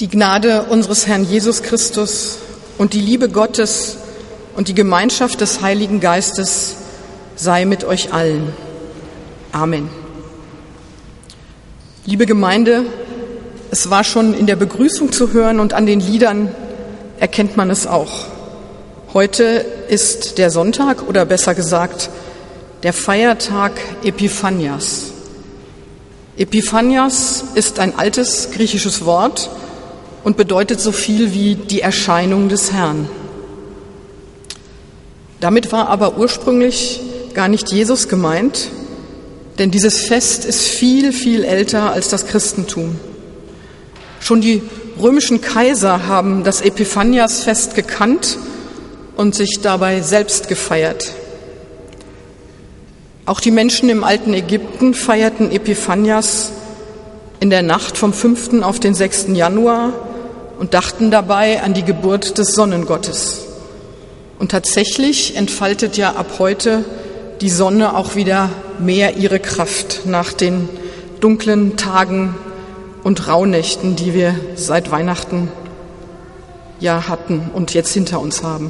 Die Gnade unseres Herrn Jesus Christus und die Liebe Gottes und die Gemeinschaft des Heiligen Geistes sei mit euch allen. Amen. Liebe Gemeinde, es war schon in der Begrüßung zu hören und an den Liedern erkennt man es auch. Heute ist der Sonntag oder besser gesagt der Feiertag Epiphanias. Epiphanias ist ein altes griechisches Wort und bedeutet so viel wie die Erscheinung des Herrn. Damit war aber ursprünglich gar nicht Jesus gemeint, denn dieses Fest ist viel, viel älter als das Christentum. Schon die römischen Kaiser haben das Epiphaniasfest gekannt und sich dabei selbst gefeiert. Auch die Menschen im alten Ägypten feierten Epiphanias in der Nacht vom 5. auf den 6. Januar und dachten dabei an die Geburt des Sonnengottes. Und tatsächlich entfaltet ja ab heute die Sonne auch wieder mehr ihre Kraft nach den dunklen Tagen und Rauhnächten, die wir seit Weihnachten ja hatten und jetzt hinter uns haben.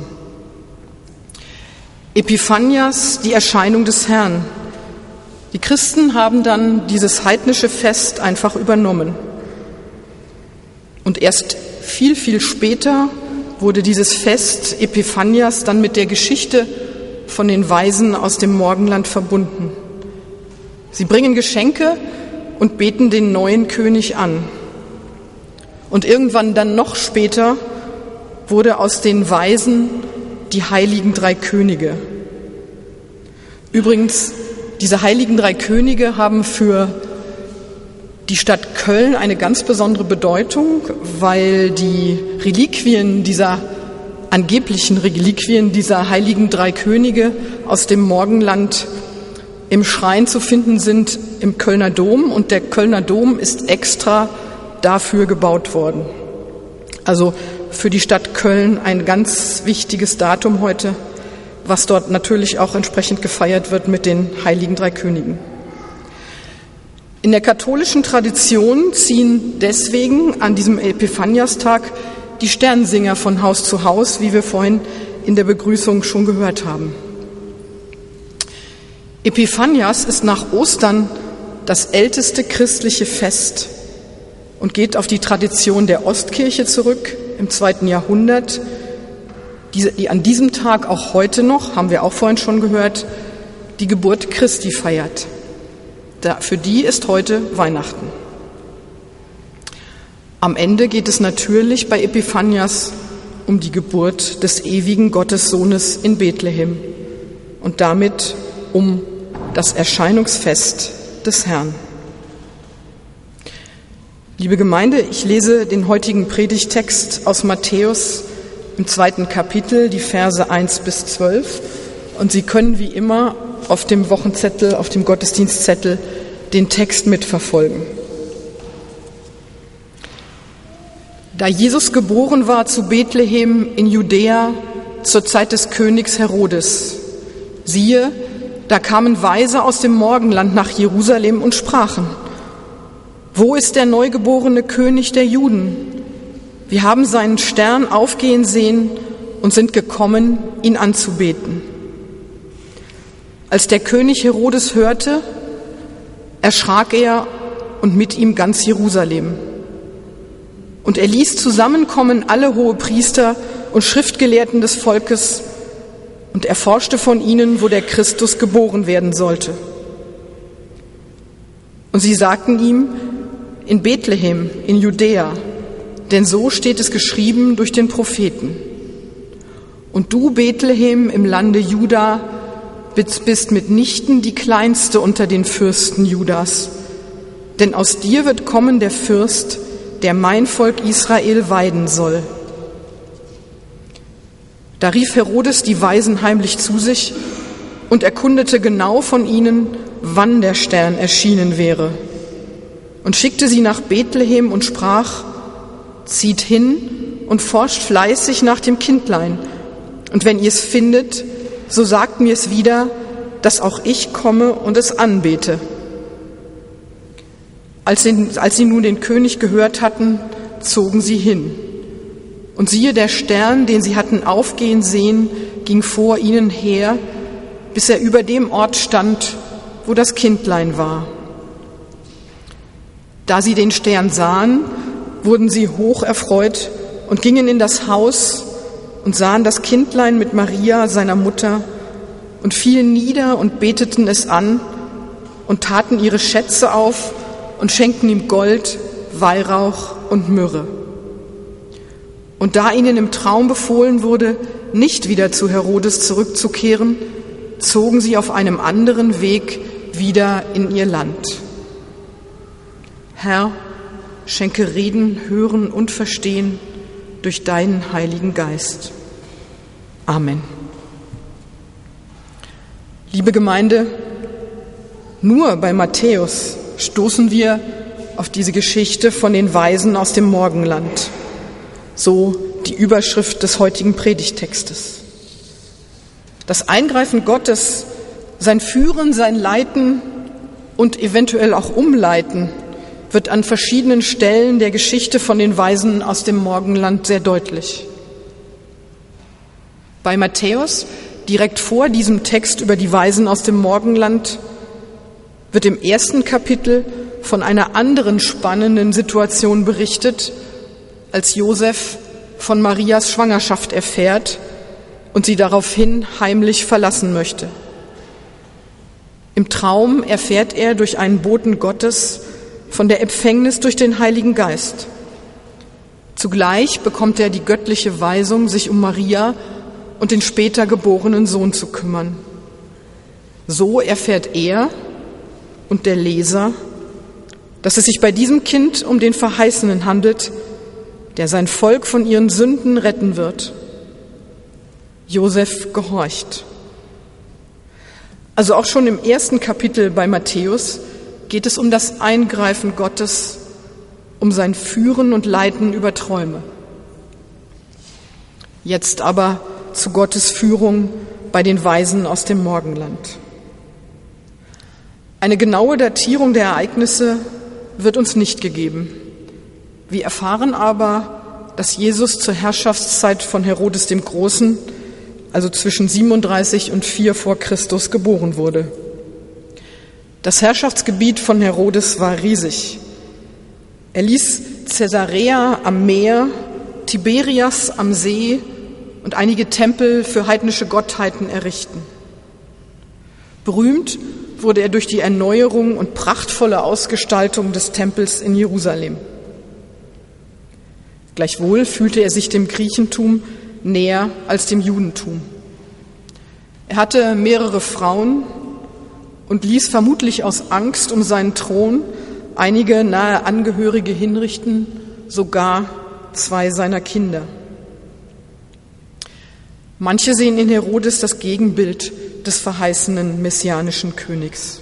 Epiphanias, die Erscheinung des Herrn. Die Christen haben dann dieses heidnische Fest einfach übernommen. Und erst viel, viel später wurde dieses Fest Epiphanias dann mit der Geschichte von den Weisen aus dem Morgenland verbunden. Sie bringen Geschenke und beten den neuen König an. Und irgendwann dann noch später wurde aus den Weisen die heiligen drei Könige. Übrigens, diese heiligen drei Könige haben für die Stadt Köln eine ganz besondere Bedeutung, weil die angeblichen Reliquien dieser heiligen drei Könige aus dem Morgenland im Schrein zu finden sind im Kölner Dom, und der Kölner Dom ist extra dafür gebaut worden. Also für die Stadt Köln ein ganz wichtiges Datum heute, was dort natürlich auch entsprechend gefeiert wird mit den heiligen drei Königen. In der katholischen Tradition ziehen deswegen an diesem Epiphaniastag die Sternsinger von Haus zu Haus, wie wir vorhin in der Begrüßung schon gehört haben. Epiphanias ist nach Ostern das älteste christliche Fest und geht auf die Tradition der Ostkirche zurück im 2. Jahrhundert, die an diesem Tag auch heute noch, haben wir auch vorhin schon gehört, die Geburt Christi feiert. Für die ist heute Weihnachten. Am Ende geht es natürlich bei Epiphanias um die Geburt des ewigen Gottessohnes in Bethlehem und damit um das Erscheinungsfest des Herrn. Liebe Gemeinde, ich lese den heutigen Predigttext aus Matthäus im 2. Kapitel, die Verse 1 bis 12. Und Sie können wie immer auf dem Wochenzettel, auf dem Gottesdienstzettel den Text mitverfolgen. Da Jesus geboren war zu Bethlehem in Judäa zur Zeit des Königs Herodes, siehe, da kamen Weise aus dem Morgenland nach Jerusalem und sprachen: Wo ist der neugeborene König der Juden? Wir haben seinen Stern aufgehen sehen und sind gekommen, ihn anzubeten. Als der König Herodes hörte, erschrak er und mit ihm ganz Jerusalem. Und er ließ zusammenkommen alle Hohepriester und Schriftgelehrten des Volkes und erforschte von ihnen, wo der Christus geboren werden sollte. Und sie sagten ihm: In Bethlehem, in Judäa, denn so steht es geschrieben durch den Propheten. Und du, Bethlehem, im Lande Juda, bist mitnichten die kleinste unter den Fürsten Judas, denn aus dir wird kommen der Fürst, der mein Volk Israel weiden soll. Da rief Herodes die Weisen heimlich zu sich und erkundete genau von ihnen, wann der Stern erschienen wäre, und schickte sie nach Bethlehem und sprach: Zieht hin und forscht fleißig nach dem Kindlein, und wenn ihr es findet, so sagt mir es wieder, dass auch ich komme und es anbete. Als sie nun den König gehört hatten, zogen sie hin. Und siehe, der Stern, den sie hatten aufgehen sehen, ging vor ihnen her, bis er über dem Ort stand, wo das Kindlein war. Da sie den Stern sahen, wurden sie hoch erfreut und gingen in das Haus und sahen das Kindlein mit Maria, seiner Mutter, und fielen nieder und beteten es an und taten ihre Schätze auf und schenkten ihm Gold, Weihrauch und Myrrhe. Und da ihnen im Traum befohlen wurde, nicht wieder zu Herodes zurückzukehren, zogen sie auf einem anderen Weg wieder in ihr Land. Herr, schenke Reden, Hören und Verstehen durch deinen Heiligen Geist. Amen. Liebe Gemeinde, nur bei Matthäus stoßen wir auf diese Geschichte von den Weisen aus dem Morgenland, so die Überschrift des heutigen Predigttextes. Das Eingreifen Gottes, sein Führen, sein Leiten und eventuell auch Umleiten wird an verschiedenen Stellen der Geschichte von den Weisen aus dem Morgenland sehr deutlich. Bei Matthäus, direkt vor diesem Text über die Weisen aus dem Morgenland, wird im ersten Kapitel von einer anderen spannenden Situation berichtet, als Josef von Marias Schwangerschaft erfährt und sie daraufhin heimlich verlassen möchte. Im Traum erfährt er durch einen Boten Gottes von der Empfängnis durch den Heiligen Geist. Zugleich bekommt er die göttliche Weisung, sich um Maria und den später geborenen Sohn zu kümmern. So erfährt er und der Leser, dass es sich bei diesem Kind um den Verheißenen handelt, der sein Volk von ihren Sünden retten wird. Josef gehorcht. Also auch schon im ersten Kapitel bei Matthäus geht es um das Eingreifen Gottes, um sein Führen und Leiten über Träume. Jetzt aber zu Gottes Führung bei den Weisen aus dem Morgenland. Eine genaue Datierung der Ereignisse wird uns nicht gegeben. Wir erfahren aber, dass Jesus zur Herrschaftszeit von Herodes dem Großen, also zwischen 37 und 4 vor Christus, geboren wurde. Das Herrschaftsgebiet von Herodes war riesig. Er ließ Caesarea am Meer, Tiberias am See und einige Tempel für heidnische Gottheiten errichten. Berühmt wurde er durch die Erneuerung und prachtvolle Ausgestaltung des Tempels in Jerusalem. Gleichwohl fühlte er sich dem Griechentum näher als dem Judentum. Er hatte mehrere Frauen und ließ vermutlich aus Angst um seinen Thron einige nahe Angehörige hinrichten, sogar 2 seiner Kinder. Manche sehen in Herodes das Gegenbild des verheißenen messianischen Königs.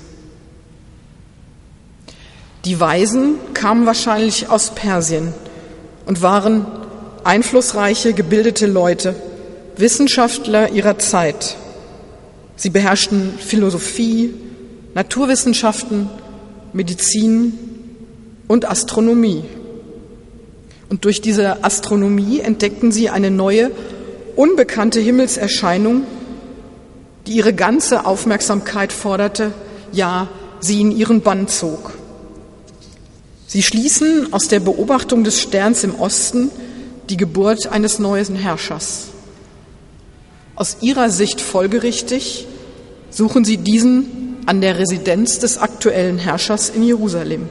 Die Weisen kamen wahrscheinlich aus Persien und waren einflussreiche, gebildete Leute, Wissenschaftler ihrer Zeit. Sie beherrschten Philosophie, Naturwissenschaften, Medizin und Astronomie. Und durch diese Astronomie entdeckten sie eine neue, unbekannte Himmelserscheinung, die ihre ganze Aufmerksamkeit forderte, ja, sie in ihren Bann zog. Sie schließen aus der Beobachtung des Sterns im Osten die Geburt eines neuen Herrschers. Aus ihrer Sicht folgerichtig suchen sie diesen an der Residenz des aktuellen Herrschers in Jerusalem.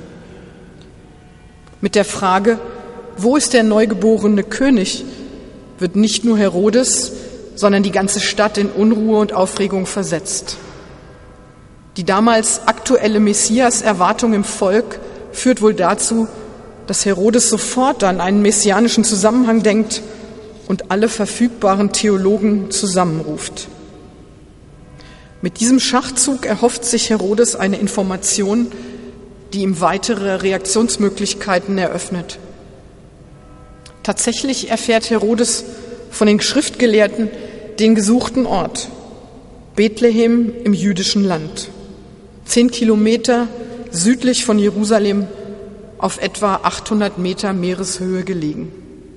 Mit der Frage, wo ist der neugeborene König, wird nicht nur Herodes, sondern die ganze Stadt in Unruhe und Aufregung versetzt. Die damals aktuelle Messias-Erwartung im Volk führt wohl dazu, dass Herodes sofort an einen messianischen Zusammenhang denkt und alle verfügbaren Theologen zusammenruft. Mit diesem Schachzug erhofft sich Herodes eine Information, die ihm weitere Reaktionsmöglichkeiten eröffnet. Tatsächlich erfährt Herodes von den Schriftgelehrten den gesuchten Ort, Bethlehem im jüdischen Land, 10 Kilometer südlich von Jerusalem auf etwa 800 Meter Meereshöhe gelegen.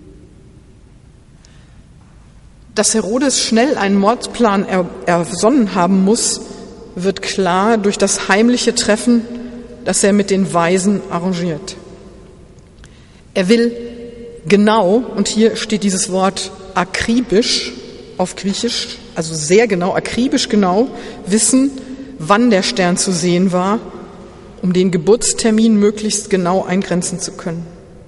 Dass Herodes schnell einen Mordplan ersonnen haben muss, wird klar durch das heimliche Treffen, das er mit den Weisen arrangiert. Er will genau, und hier steht dieses Wort akribisch auf Griechisch, also sehr genau, akribisch genau, wissen, wann der Stern zu sehen war, um den Geburtstermin möglichst genau eingrenzen zu können.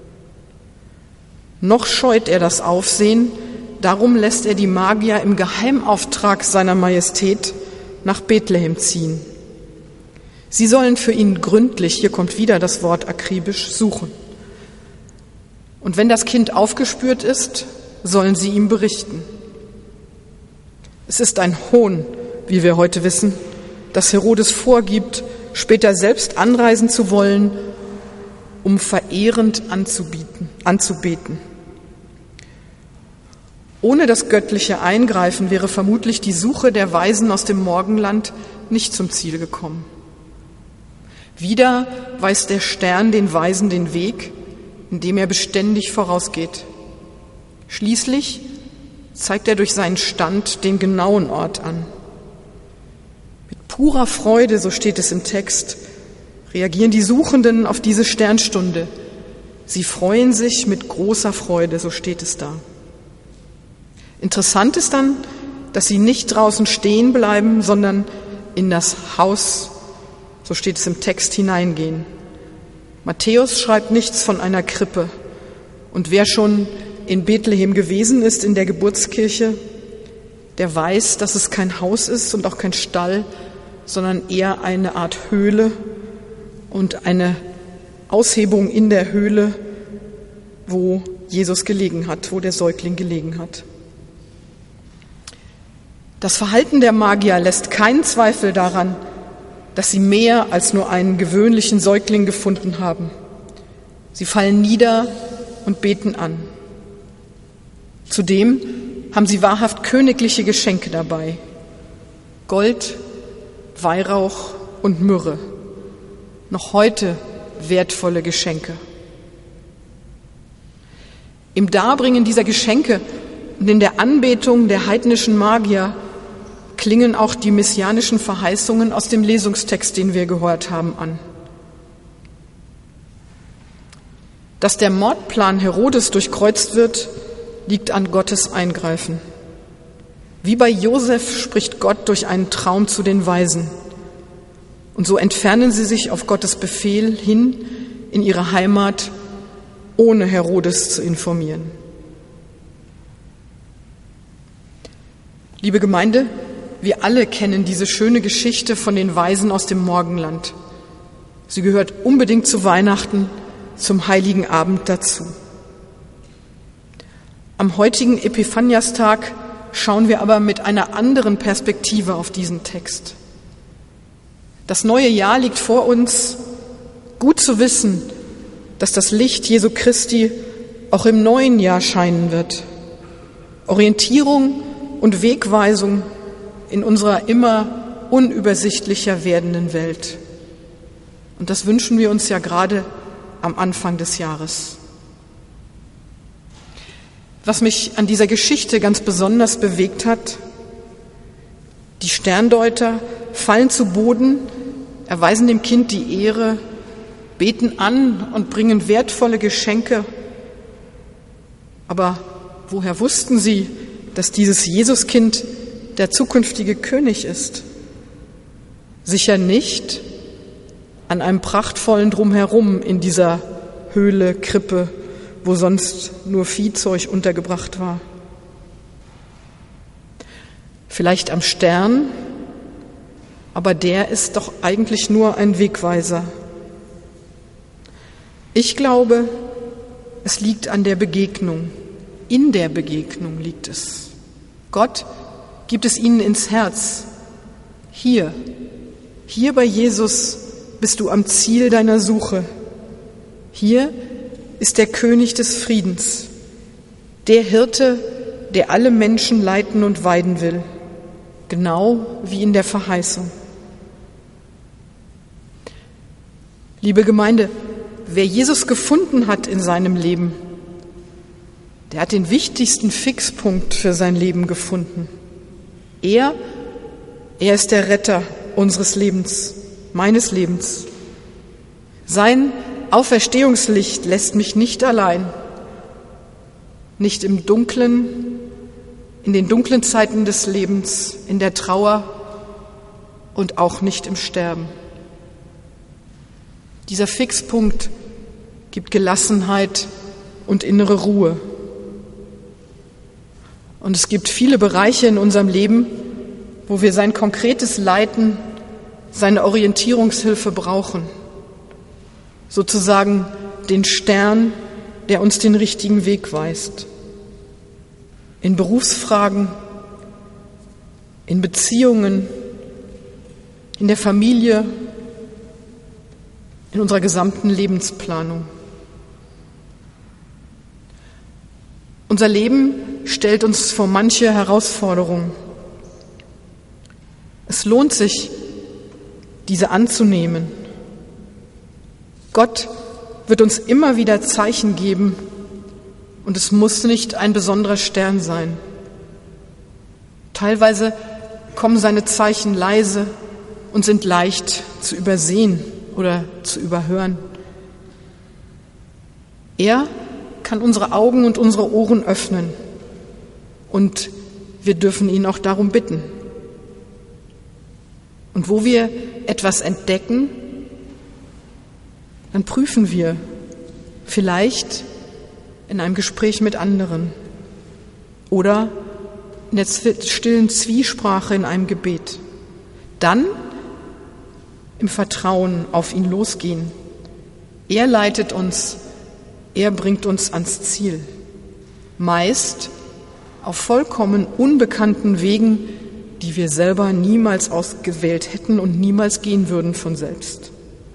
Noch scheut er das Aufsehen, darum lässt er die Magier im Geheimauftrag seiner Majestät nach Bethlehem ziehen. Sie sollen für ihn gründlich, hier kommt wieder das Wort akribisch, suchen. Und wenn das Kind aufgespürt ist, sollen sie ihm berichten. Es ist ein Hohn, wie wir heute wissen, dass Herodes vorgibt, später selbst anreisen zu wollen, um verehrend anzubeten. Ohne das göttliche Eingreifen wäre vermutlich die Suche der Weisen aus dem Morgenland nicht zum Ziel gekommen. Wieder weist der Stern den Weisen den Weg, indem er beständig vorausgeht. Schließlich zeigt er durch seinen Stand den genauen Ort an. Mit purer Freude, so steht es im Text, reagieren die Suchenden auf diese Sternstunde. Sie freuen sich mit großer Freude, so steht es da. Interessant ist dann, dass sie nicht draußen stehen bleiben, sondern in das Haus, so steht es im Text, hineingehen. Matthäus schreibt nichts von einer Krippe. Und wer schon in Bethlehem gewesen ist, in der Geburtskirche, der weiß, dass es kein Haus ist und auch kein Stall, sondern eher eine Art Höhle und eine Aushebung in der Höhle, wo Jesus gelegen hat, wo der Säugling gelegen hat. Das Verhalten der Magier lässt keinen Zweifel daran, dass sie mehr als nur einen gewöhnlichen Säugling gefunden haben. Sie fallen nieder und beten an. Zudem haben sie wahrhaft königliche Geschenke dabei. Gold, Weihrauch und Myrrhe. Noch heute wertvolle Geschenke. Im Darbringen dieser Geschenke und in der Anbetung der heidnischen Magier klingen auch die messianischen Verheißungen aus dem Lesungstext, den wir gehört haben, an. Dass der Mordplan Herodes durchkreuzt wird, liegt an Gottes Eingreifen. Wie bei Josef spricht Gott durch einen Traum zu den Weisen. Und so entfernen sie sich auf Gottes Befehl hin in ihre Heimat, ohne Herodes zu informieren. Liebe Gemeinde, wir alle kennen diese schöne Geschichte von den Weisen aus dem Morgenland. Sie gehört unbedingt zu Weihnachten, zum Heiligen Abend dazu. Am heutigen Epiphaniastag schauen wir aber mit einer anderen Perspektive auf diesen Text. Das neue Jahr liegt vor uns. Gut zu wissen, dass das Licht Jesu Christi auch im neuen Jahr scheinen wird. Orientierung und Wegweisung in unserer immer unübersichtlicher werdenden Welt. Und das wünschen wir uns ja gerade am Anfang des Jahres. Was mich an dieser Geschichte ganz besonders bewegt hat: Die Sterndeuter fallen zu Boden, erweisen dem Kind die Ehre, beten an und bringen wertvolle Geschenke. Aber woher wussten sie, dass dieses Jesuskind der zukünftige König ist? Sicher nicht an einem prachtvollen Drumherum in dieser Höhle, Krippe, wo sonst nur Viehzeug untergebracht war. Vielleicht am Stern, aber der ist doch eigentlich nur ein Wegweiser. Ich glaube, es liegt an der Begegnung. In der Begegnung liegt es. Gott gibt es ihnen ins Herz. Hier bei Jesus bist du am Ziel deiner Suche. Hier ist der König des Friedens, der Hirte, der alle Menschen leiten und weiden will, genau wie in der Verheißung. Liebe Gemeinde, wer Jesus gefunden hat in seinem Leben, der hat den wichtigsten Fixpunkt für sein Leben gefunden. Er ist der Retter unseres Lebens, meines Lebens. Sein Auferstehungslicht lässt mich nicht allein, nicht im Dunklen, in den dunklen Zeiten des Lebens, in der Trauer und auch nicht im Sterben. Dieser Fixpunkt gibt Gelassenheit und innere Ruhe. Und es gibt viele Bereiche in unserem Leben, wo wir sein konkretes Leiten, seine Orientierungshilfe brauchen. Sozusagen den Stern, der uns den richtigen Weg weist. In Berufsfragen, in Beziehungen, in der Familie, in unserer gesamten Lebensplanung. Unser Leben stellt uns vor manche Herausforderungen. Es lohnt sich, diese anzunehmen. Gott wird uns immer wieder Zeichen geben und es muss nicht ein besonderer Stern sein. Teilweise kommen seine Zeichen leise und sind leicht zu übersehen oder zu überhören. Er kann unsere Augen und unsere Ohren öffnen und wir dürfen ihn auch darum bitten. Und wo wir etwas entdecken, dann prüfen wir, vielleicht in einem Gespräch mit anderen oder in der stillen Zwiesprache in einem Gebet. Dann im Vertrauen auf ihn losgehen. Er leitet uns, er bringt uns ans Ziel. Meist auf vollkommen unbekannten Wegen, die wir selber niemals ausgewählt hätten und niemals gehen würden von selbst.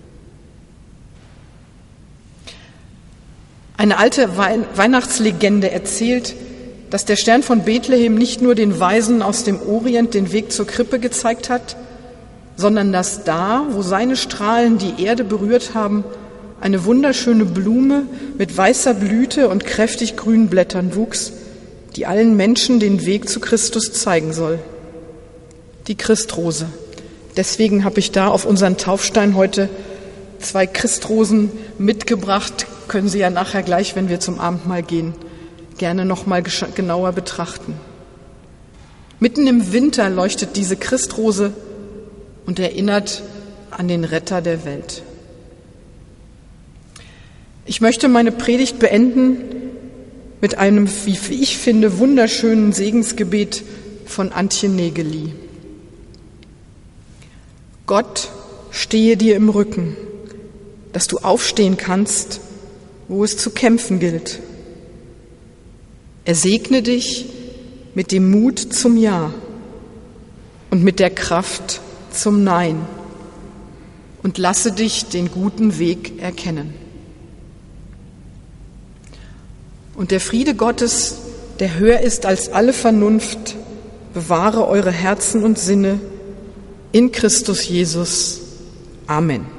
Eine alte Weihnachtslegende erzählt, dass der Stern von Bethlehem nicht nur den Weisen aus dem Orient den Weg zur Krippe gezeigt hat, sondern dass da, wo seine Strahlen die Erde berührt haben, eine wunderschöne Blume mit weißer Blüte und kräftig grünen Blättern wuchs, die allen Menschen den Weg zu Christus zeigen soll. Die Christrose. Deswegen habe ich da auf unseren Taufstein heute 2 Christrosen mitgebracht. Können Sie ja nachher gleich, wenn wir zum Abendmahl gehen, gerne noch mal genauer betrachten. Mitten im Winter leuchtet diese Christrose und erinnert an den Retter der Welt. Ich möchte meine Predigt beenden mit einem, wie ich finde, wunderschönen Segensgebet von Antje Nägeli. Gott stehe dir im Rücken, dass du aufstehen kannst, wo es zu kämpfen gilt. Er segne dich mit dem Mut zum Ja und mit der Kraft zum Nein und lasse dich den guten Weg erkennen. Und der Friede Gottes, der höher ist als alle Vernunft, bewahre eure Herzen und Sinne in Christus Jesus. Amen.